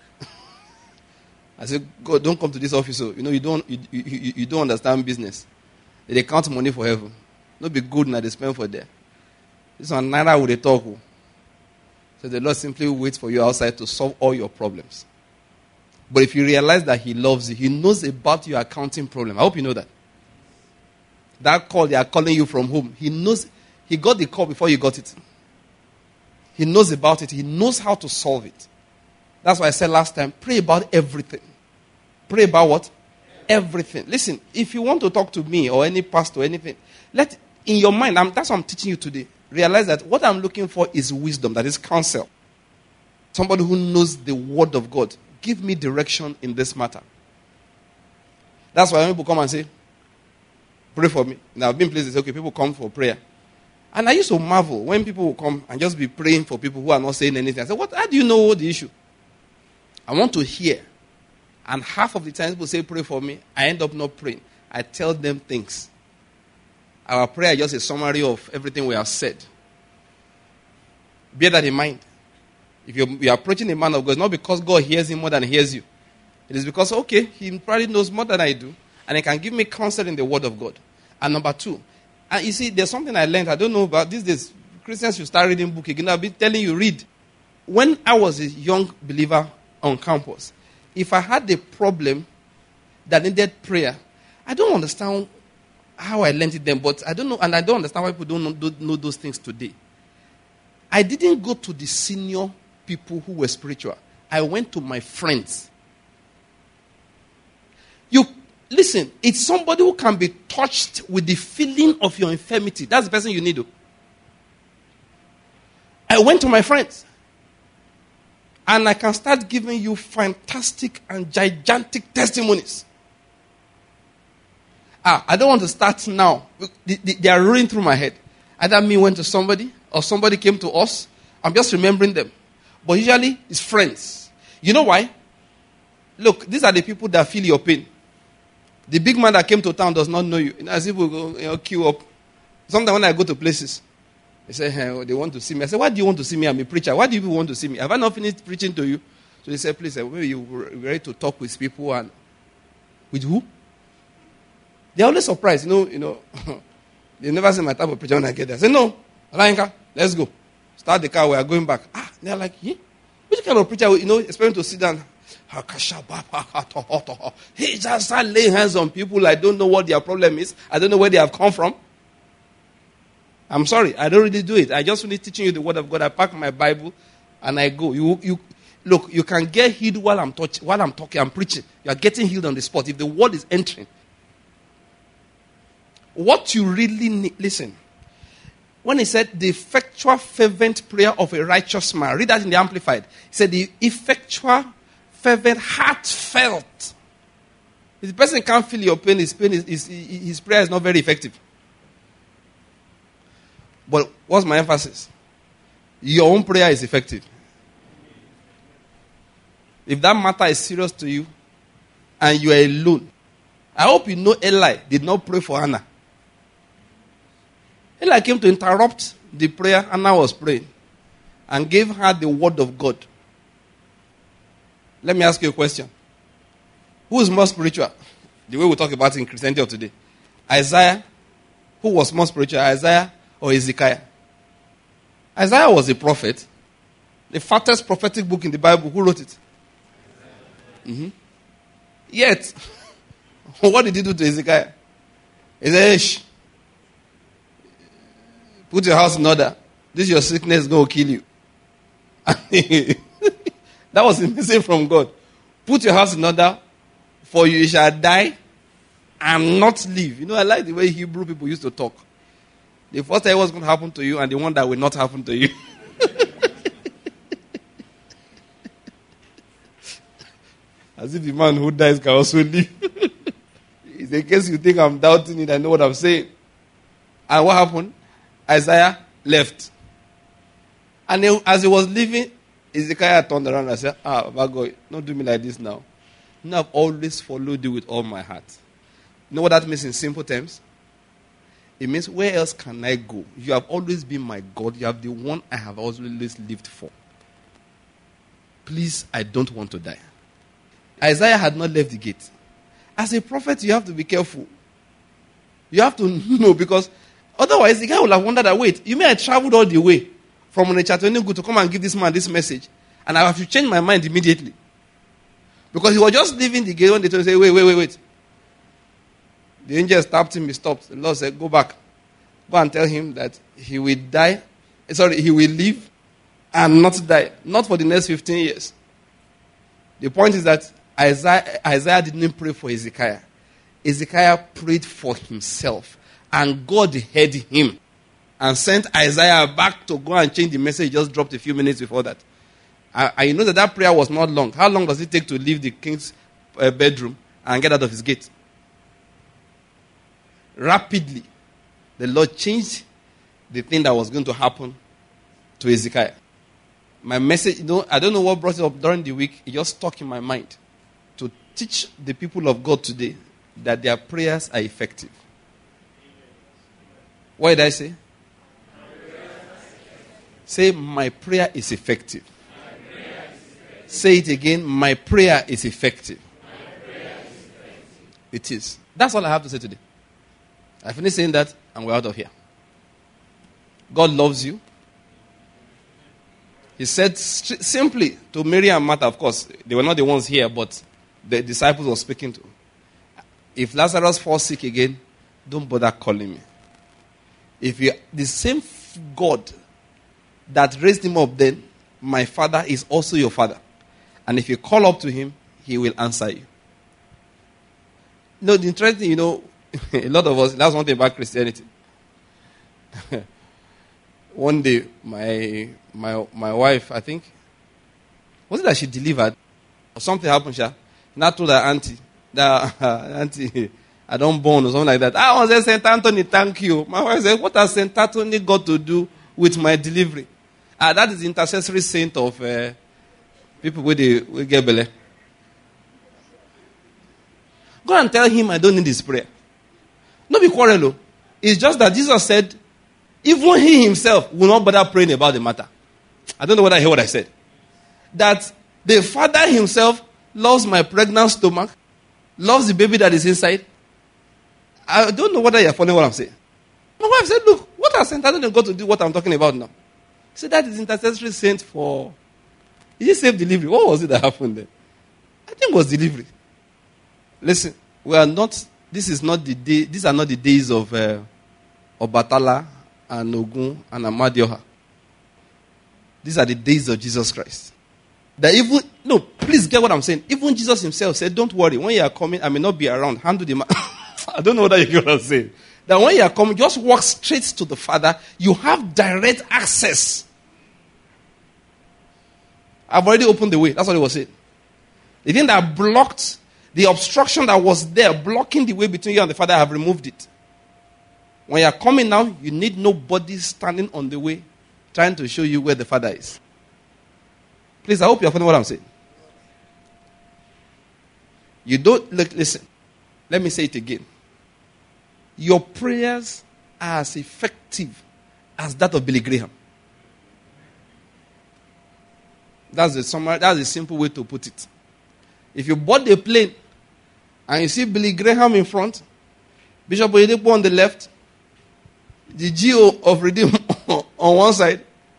I said, God, don't come to this office. So, you don't understand business. They count money for heaven. Not be good now they spend for there. This one, neither will they talk. So the Lord simply waits for you outside to solve all your problems. But if you realize that he loves you, he knows about your accounting problem. I hope you know that. That call they are calling you from home. He knows He got the call before you got it. He knows about it. He knows how to solve it. That's why I said last time, pray about everything. Pray about what? Everything. Listen, if you want to talk to me or any pastor or anything, in your mind, that's what I'm teaching you today. Realize that what I'm looking for is wisdom, that is counsel. Somebody who knows the word of God. Give me direction in this matter. That's why when people come and say, pray for me. Now, I've been places, okay, people come for prayer. And I used to marvel when people will come and just be praying for people who are not saying anything. I say, how do you know the issue? I want to hear. And half of the time people say, pray for me. I end up not praying. I tell them things. Our prayer is just a summary of everything we have said. Bear that in mind. If you're approaching a man of God, it's not because God hears him more than he hears you. It is because, okay, he probably knows more than I do. And he can give me counsel in the word of God. And number two, and you see, there's something I learned. I don't know about these days. Christians should start reading book again. I'll be telling you, read. When I was a young believer on campus, if I had a problem that needed prayer, I don't understand how I learned it then, but I don't know, and I don't understand why people don't know those things today. I didn't go to the senior people who were spiritual. I went to my friends. Listen, it's somebody who can be touched with the feeling of your infirmity. That's the person you need. I went to my friends. And I can start giving you fantastic and gigantic testimonies. I don't want to start now. They are rolling through my head. Either me went to somebody or somebody came to us. I'm just remembering them. But usually it's friends. You know why? Look, these are the people that feel your pain. The big man that came to town does not know you. As if we go queue up. Sometimes when I go to places, they say, hey, they want to see me. I say, why do you want to see me? I'm a preacher. Why do you want to see me? Have I not finished preaching to you? So they say, please, maybe you're ready to talk with people. And with who? They're always surprised. You know, they never say my type of preacher when I get there. I say, no, Alainka, let's go. Start the car, we are going back. They're like, yeah? Which kind of preacher, expecting to sit down? He just start laying hands on people. I don't know what their problem is. I don't know where they have come from. I'm sorry, I don't really do it. I just finish teaching you the word of God. I pack my Bible and I go. Look, you can get healed while I'm talking, I'm preaching. You are getting healed on the spot if the word is entering. What you really need, listen. When he said the effectual fervent prayer of a righteous man, read that in the Amplified. He said the effectual fervent heartfelt. If the person can't feel your pain, his prayer is not very effective. But what's my emphasis? Your own prayer is effective. If that matter is serious to you and you are alone, I hope you know Eli did not pray for Hannah. Eli came to interrupt the prayer Hannah was praying and gave her the word of God. Let me ask you a question. Who is more spiritual? The way we talk about it in Christianity of today. Isaiah, who was more spiritual, Isaiah or Ezekiah? Isaiah was a prophet. The fattest prophetic book in the Bible. Who wrote it? Mm-hmm. Yet, what did he do to Ezekiah? He said, shh. Put your house in order. This your sickness is going to kill you. That was a message from God. Put your house in order, for you shall die and not live. I like the way Hebrew people used to talk. The first thing was going to happen to you and the one that will not happen to you. As if the man who dies can also live. In case you think I'm doubting it, I know what I'm saying. And what happened? Isaiah left. And as he was leaving, Ezekiah turned around and said, my God, don't do me like this now. I've always followed you with all my heart. You know what that means in simple terms? It means, where else can I go? You have always been my God. You have the one I have always lived for. Please, I don't want to die. Isaiah had not left the gate. As a prophet, you have to be careful. You have to know, because otherwise the guy will have wondered that, wait, you mean I traveled all the way from Onitsha to Enugu to come and give this man this message, and I have to change my mind immediately? Because he was just leaving the gate when they told him, wait. The angel stopped him, he stopped. The Lord said, go back. Go and tell him that he will die. Sorry, he will live and not die. Not for the next 15 years. The point is that Isaiah didn't pray for Hezekiah. Hezekiah prayed for himself. And God heard him and sent Isaiah back to go and change the message just dropped a few minutes before that. And you know that prayer was not long. How long does it take to leave the king's bedroom and get out of his gate? Rapidly, the Lord changed the thing that was going to happen to Hezekiah. My message, I don't know what brought it up during the week. It just stuck in my mind to teach the people of God today that their prayers are effective. What did I say? Say, my prayer is effective. Say it again, my prayer is effective. It is. That's all I have to say today. I finished saying that and we're out of here. God loves you. He said simply to Mary and Martha, of course, they were not the ones here, but the disciples were speaking to. If Lazarus falls sick again, don't bother calling me. If you the same God that raised him up then, my Father is also your Father. And if you call up to him, he will answer you. The interesting thing, a lot of us, that's one thing about Christianity. One day, my wife, I think, was it that she delivered? Or something happened, not to the auntie. Auntie, I don't born or something like that. I was say, St. Anthony, thank you. My wife said, what has St. Anthony got to do with my delivery? That is the intercessory saint of people with get belly. Go and tell him I don't need his prayer. No be quarrel. It's just that Jesus said, even he himself will not bother praying about the matter. I don't know whether I hear what I said. That the Father himself loves my pregnant stomach, loves the baby that is inside. I don't know whether you're following what I'm saying. My wife said, look, what has St. Anthony got to do what I'm talking about now? He said, that is intercessory saint for... Is it safe delivery? What was it that happened there? I think it was delivery. Listen, we are not... These are not the days of Obatala and Ogun and Amadioha. These are the days of Jesus Christ. Please get what I'm saying. Even Jesus himself said, don't worry, when you are coming, I may not be around. Handle the I don't know whether you get what I'm saying. That when you are coming, just walk straight to the Father. You have direct access. I've already opened the way. That's what he was saying. The thing that blocked, the obstruction that was there, blocking the way between you and the Father, I have removed it. When you are coming now, you need nobody standing on the way, trying to show you where the Father is. Please, I hope you are following what I'm saying. You don't, listen, let me say it again. Your prayers are as effective as that of Billy Graham. That's the simple way to put it. If you board the plane and you see Billy Graham in front, Bishop Oyedepo on the left, the GO of Redeem on one side,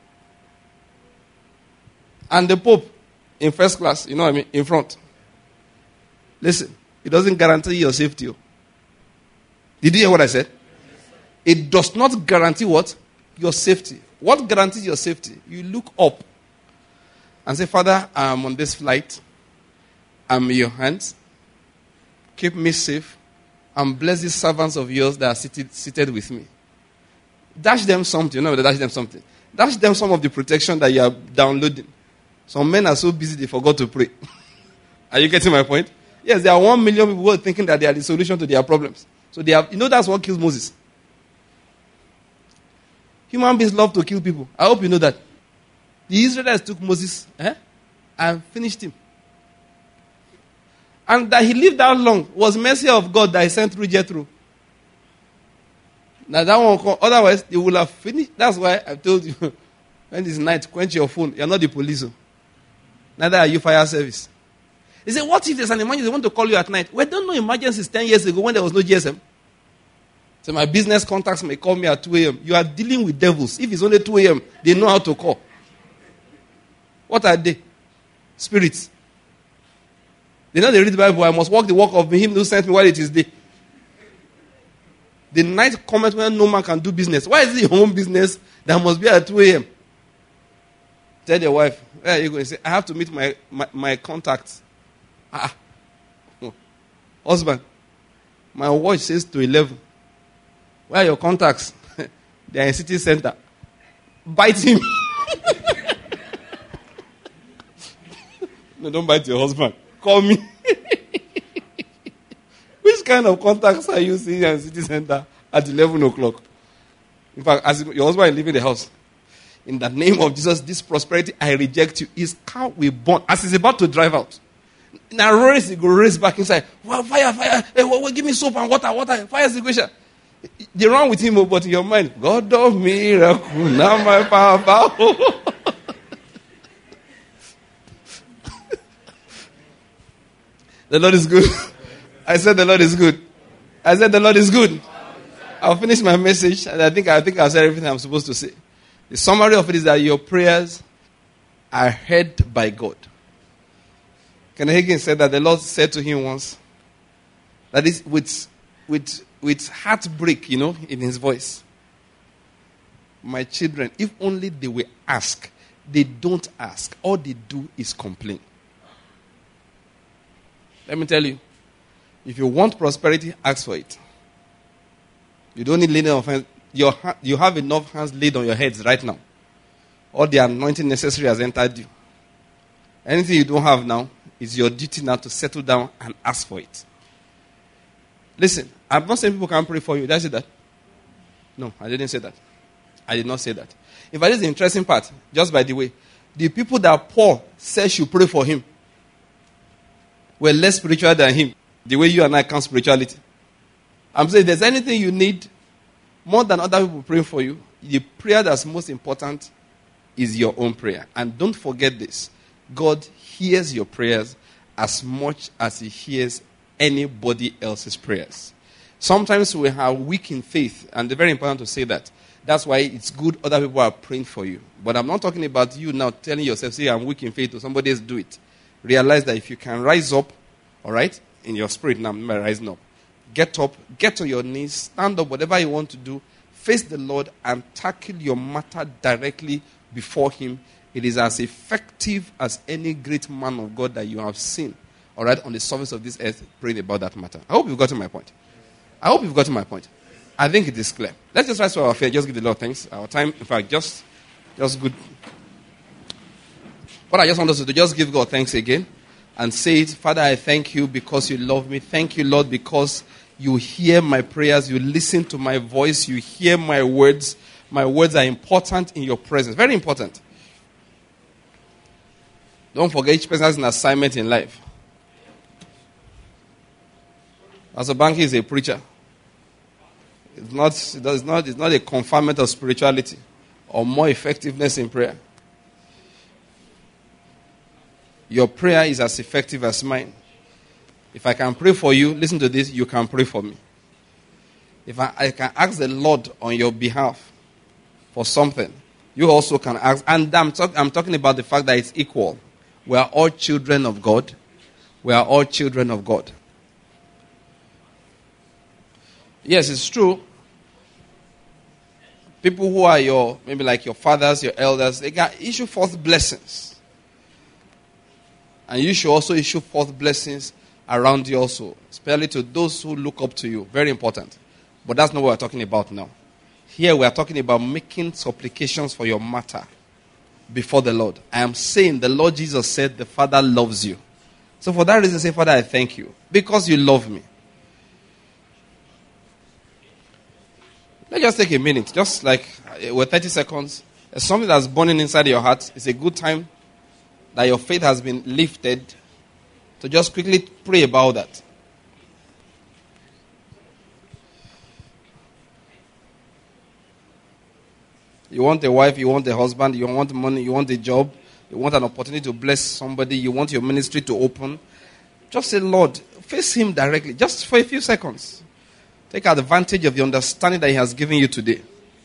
and the Pope in first class, in front. Listen, it doesn't guarantee your safety. Did you hear what I said? It does not guarantee what? Your safety. What guarantees your safety? You look up and say, Father, I'm on this flight. I'm in your hands. Keep me safe. And bless these servants of yours that are seated with me. Dash them something. Dash them something. Dash them some of the protection that you are downloading. Some men are so busy they forgot to pray. Are you getting my point? Yes, there are 1 million people who are thinking that they are the solution to their problems. So they have, that's what kills Moses. Human beings love to kill people. I hope you know that. The Israelites took Moses and finished him. And that he lived that long was mercy of God that he sent through Jethro. Now that one, otherwise they would have finished. That's why I told you, when it's night, quench your phone. You're not the police. Neither are you fire service. They say, what if there's an emergency they want to call you at night? We don't know emergencies 10 years ago when there was no GSM. So my business contacts may call me at 2 a.m. You are dealing with devils. If it's only 2 a.m., they know how to call. What are they? Spirits. They know they read the Bible. I must walk the walk of him who sent me while it is day. The night comes when no man can do business. Why is it your own business that must be at 2 a.m.? Tell your wife, where are you going? Say, I have to meet my contacts. Oh. Husband, my watch says to 11. Where are your contacts? They are in city center. Bite him. No, don't bite your husband. Call me. Which kind of contacts are you seeing in city center at 11 o'clock? In fact, as your husband is leaving the house, in the name of Jesus, this prosperity I reject you. His car will burn. As he's about to drive out, now race, he go race back inside. Well, fire. Hey, give me soap and water. Fire situation. They run with him, but in your mind, God of miracle, now my papa. The Lord is good. I said the Lord is good. The Lord is good. I'll finish my message, and I think I've said everything I'm supposed to say. The summary of it is that your prayers are heard by God. Kenneth Hagin said that the Lord said to him once, that is with heartbreak, in his voice. My children, if only they will ask, they don't ask. All they do is complain. Let me tell you, if you want prosperity, ask for it. You don't need laying on hands. You have enough hands laid on your heads right now. All the anointing necessary has entered you. Anything you don't have now, is your duty now to settle down and ask for it. Listen, I'm not saying people can't pray for you. Did I say that? No, I didn't say that. I did not say that. In fact, this is the interesting part. Just by the way, the people that Paul said should pray for him were less spiritual than him. The way you and I count spirituality. I'm saying if there's anything you need more than other people praying for you, the prayer that's most important is your own prayer. And don't forget this. God hears your prayers as much as he hears anybody else's prayers. Sometimes we are weak in faith, and it's very important to say that. That's why it's good other people are praying for you. But I'm not talking about you now telling yourself, say, I'm weak in faith, or somebody else do it. Realize that if you can rise up, all right, in your spirit, now I'm rising up. Get up, get on your knees, stand up, whatever you want to do, face the Lord and tackle your matter directly before him. It is as effective as any great man of God that you have seen, all right, on the surface of this earth, praying about that matter. I hope you've gotten my point. I think it is clear. Let's just rise to our feet. Just give the Lord thanks. Our time, in fact, just good. What I just want us to do, just give God thanks again and say it. Father, I thank you because you love me. Thank you, Lord, because you hear my prayers. You listen to my voice. You hear my words. My words are important in your presence. Very important. Don't forget, each person has an assignment in life. Pastor Banky is a preacher. It's not a confinement of spirituality or more effectiveness in prayer. Your prayer is as effective as mine. If I can pray for you, listen to this, you can pray for me. If I can ask the Lord on your behalf for something, you also can ask. And I'm talking about the fact that it's equal. We are all children of God. We are all children of God. Yes, it's true. People who are maybe like your fathers, your elders, they can issue forth blessings. And you should also issue forth blessings around you also, especially to those who look up to you. Very important. But that's not what we're talking about now. Here we are talking about making supplications for your matter before the Lord. I am saying the Lord Jesus said the Father loves you. So for that reason, say, Father, I thank you because you love me. Let's just take a minute, just like with 30 seconds. There's something that's burning inside your heart. It's a good time that your faith has been lifted to just quickly pray about that. You want a wife, you want a husband, you want money, you want a job, you want an opportunity to bless somebody, you want your ministry to open. Just say, Lord, face him directly, just for a few seconds. Take advantage of the understanding that he has given you today.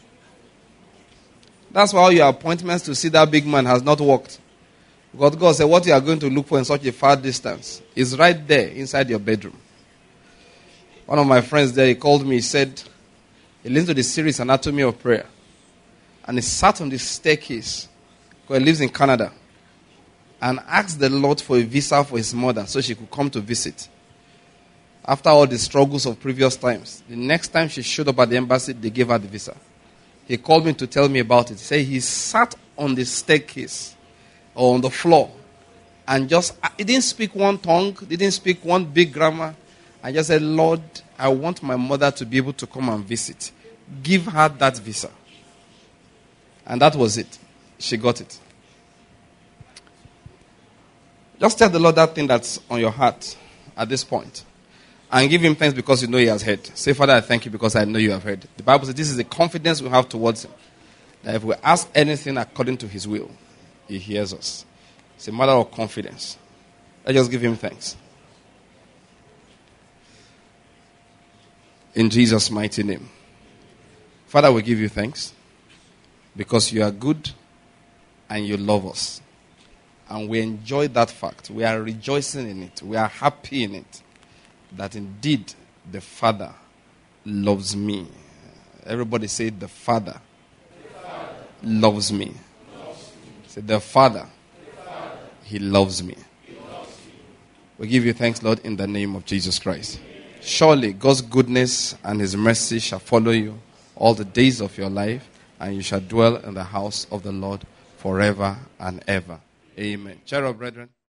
That's why all your appointments to see that big man has not worked. Because God said, what you are going to look for in such a far distance is right there inside your bedroom. One of my friends there, he called me, he said, He listened to the series Anatomy of Prayer. And he sat on the staircase, because he lives in Canada, and asked the Lord for a visa for his mother so she could come to visit. After all the struggles of previous times, the next time she showed up at the embassy, they gave her the visa. He called me to tell me about it. He said he sat on the staircase or on the floor and he didn't speak one tongue, didn't speak one big grammar. I just said, Lord, I want my mother to be able to come and visit. Give her that visa. And that was it. She got it. Just tell the Lord that thing that's on your heart at this point. And give him thanks because you know he has heard. Say, Father, I thank you because I know you have heard. The Bible says this is the confidence we have towards him. That if we ask anything according to his will, he hears us. It's a matter of confidence. Let's just give him thanks. In Jesus' mighty name. Father, we give you thanks because you are good and you love us. And we enjoy that fact. We are rejoicing in it. We are happy in it. That indeed the Father loves me. Everybody say, the Father, loves me. Say, the Father, he loves me. We give you thanks, Lord, in the name of Jesus Christ. Surely God's goodness and his mercy shall follow you all the days of your life, and you shall dwell in the house of the Lord forever and ever. Amen. Cheer up, brethren.